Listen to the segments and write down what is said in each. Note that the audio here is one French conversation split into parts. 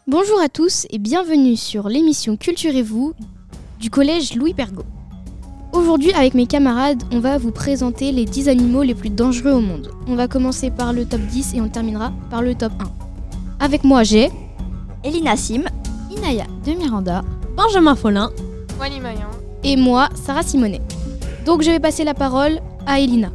Bonjour à tous et bienvenue sur l'émission Culturez-vous du collège Louis Pergaud. Aujourd'hui, avec mes camarades, on va vous présenter les 10 animaux les plus dangereux au monde. On va commencer par le top 10 et on terminera par le top 1. Avec moi, j'ai Elina Sim, Inaya de Miranda, Benjamin Follin, Wally Mayan et moi, Sarah Simonet. Donc je vais passer la parole à Elina.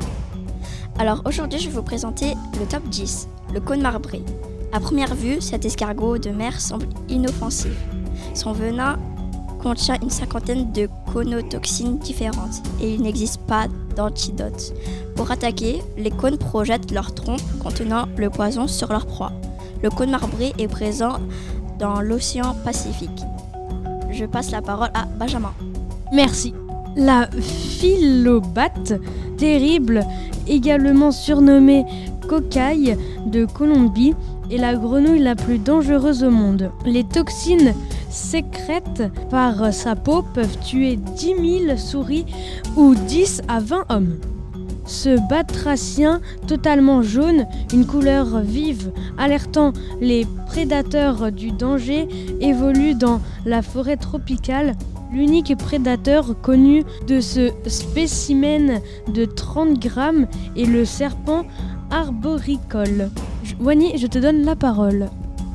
Alors aujourd'hui, je vais vous présenter le top 10, le cône marbré. À première vue, cet escargot de mer semble inoffensif. Son venin contient une cinquantaine de conotoxines différentes et il n'existe pas d'antidote. Pour attaquer, les cônes projettent leur trompe contenant le poison sur leur proie. Le cône marbré est présent dans l'océan Pacifique. Je passe la parole à Benjamin. Merci. La phylobate terrible, également surnommée cocaille de Colombie, est la grenouille la plus dangereuse au monde. Les toxines sécrètes par sa peau peuvent tuer 10 000 souris ou 10 à 20 hommes. Ce batracien totalement jaune, une couleur vive alertant les prédateurs du danger, évolue dans la forêt tropicale. L'unique prédateur connu de ce spécimen de 30 grammes est le serpent arboricole. Wani, je te donne la parole.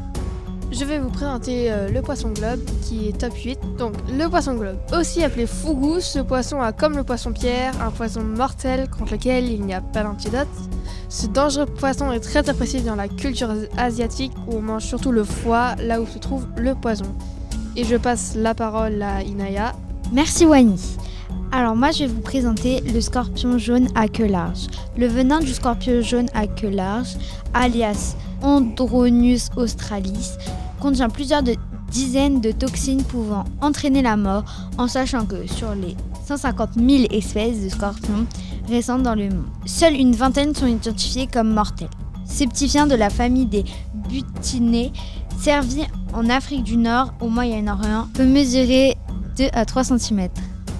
Je vais vous présenter le poisson globe qui est top 8. Donc le poisson globe, aussi appelé fougou, ce poisson a comme le poisson pierre un poison mortel contre lequel il n'y a pas d'antidote. Ce dangereux poisson est très apprécié dans la culture asiatique où on mange surtout le foie, là où se trouve le poison. Et je passe la parole à Inaya. Merci Wani. Alors moi je vais vous présenter le scorpion jaune à queue large. Le venin du scorpion jaune à queue large, alias Andronus australis, contient plusieurs dizaines de toxines pouvant entraîner la mort, en sachant que sur les 150 000 espèces de scorpions récentes dans le monde, seules une vingtaine sont identifiées comme mortelles. Ces petits chiens de la famille des butinés, servis en Afrique du Nord, au Moyen-Orient, peut mesurer 2 à 3 cm.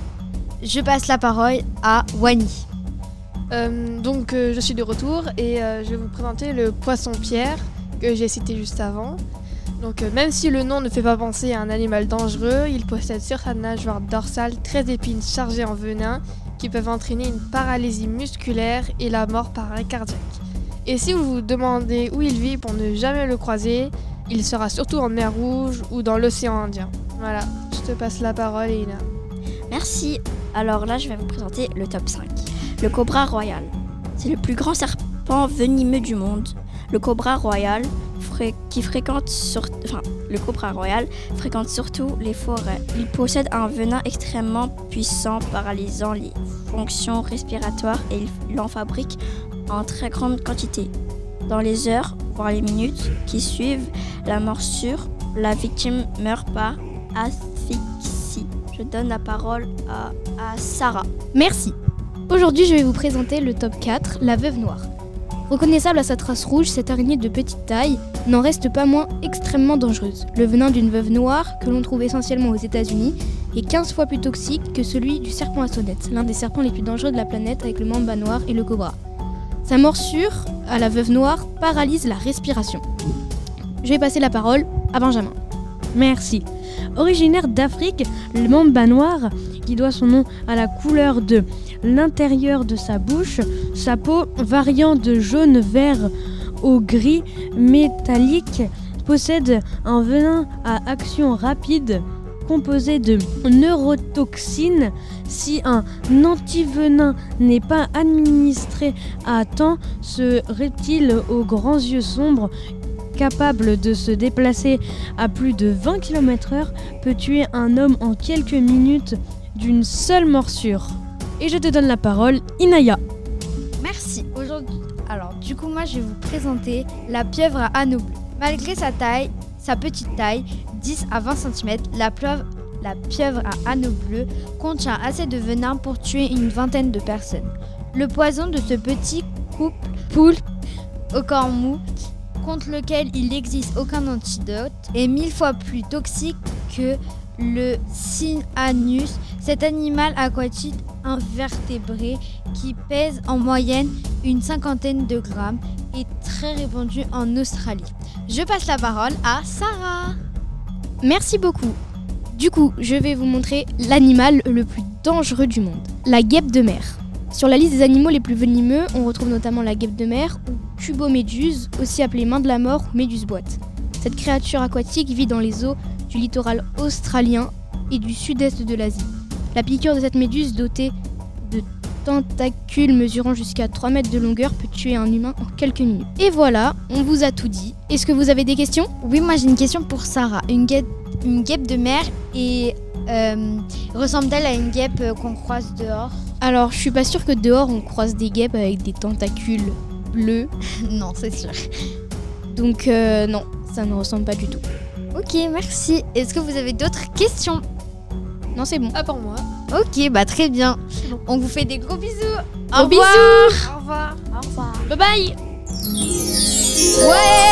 Je passe la parole à Wani. Je suis de retour et je vais vous présenter le poisson pierre que j'ai cité juste avant. Donc même si le nom ne fait pas penser à un animal dangereux, il possède sur sa nageoire dorsale 13 épines chargées en venin qui peuvent entraîner une paralysie musculaire et la mort par arrêt cardiaque. Et si vous vous demandez où il vit pour ne jamais le croiser, il sera surtout en mer Rouge ou dans l'océan Indien. Voilà, je te passe la parole, Elina. Merci. Alors là, je vais vous présenter le top 5. Le cobra royal. C'est le plus grand serpent venimeux du monde. Le cobra royal fréquente surtout les forêts. Il possède un venin extrêmement puissant, paralysant les fonctions respiratoires et il en fabrique en très grande quantité. Dans les heures, voire les minutes qui suivent la morsure, la victime meurt par asphyxie. Je donne la parole à Sarah. Merci. Aujourd'hui, je vais vous présenter le top 4, la veuve noire. Reconnaissable à sa trace rouge, cette araignée de petite taille n'en reste pas moins extrêmement dangereuse. Le venin d'une veuve noire, que l'on trouve essentiellement aux États-Unis, est 15 fois plus toxique que celui du serpent à sonnette, l'un des serpents les plus dangereux de la planète avec le mamba noir et le cobra. Sa morsure à la veuve noire paralyse la respiration. Je vais passer la parole à Benjamin. Merci. Originaire d'Afrique, le mamba noir, qui doit son nom à la couleur de l'intérieur de sa bouche, sa peau variant de jaune-vert au gris métallique, possède un venin à action rapide composé de neurotoxines. Si un antivenin n'est pas administré à temps, ce reptile aux grands yeux sombres, capable de se déplacer à plus de 20 km/h, peut tuer un homme en quelques minutes d'une seule morsure. Et je te donne la parole, Inaya. Merci. Aujourd'hui, du coup moi je vais vous présenter la pieuvre à anneaux bleus. Malgré sa petite taille, 10 à 20 cm, la pieuvre à anneaux bleus contient assez de venin pour tuer une vingtaine de personnes. Le poison de ce petit poulpe au corps mou, contre lequel il n'existe aucun antidote, est 1000 fois plus toxique que le cyanus, cet animal aquatique invertébré qui pèse en moyenne une cinquantaine de grammes est très répandu en Australie. Je passe la parole à Sarah. Merci beaucoup. Du coup, je vais vous montrer l'animal le plus dangereux du monde, la guêpe de mer. Sur la liste des animaux les plus venimeux, on retrouve notamment la guêpe de mer ou cuboméduse, aussi appelée main de la mort ou méduse boîte. Cette créature aquatique vit dans les eaux du littoral australien et du sud-est de l'Asie. La piqûre de cette méduse, dotée de tentacules mesurant jusqu'à 3 mètres de longueur, peut tuer un humain en quelques minutes. Et voilà, on vous a tout dit. Est-ce que vous avez des questions ? Oui, moi j'ai une question pour Sarah. Une guêpe de mer ressemble-t-elle à une guêpe qu'on croise dehors ? Alors, je suis pas sûre que dehors on croise des guêpes avec des tentacules bleus. Non, c'est sûr. Donc non, ça ne ressemble pas du tout. Ok, merci. Est-ce que vous avez d'autres questions ? Non, c'est bon. Ah, pour moi. Ok, bah très bien. Bon. On vous fait des gros bisous. Gros bisous. Au revoir. Au revoir. Bye bye. Ouais.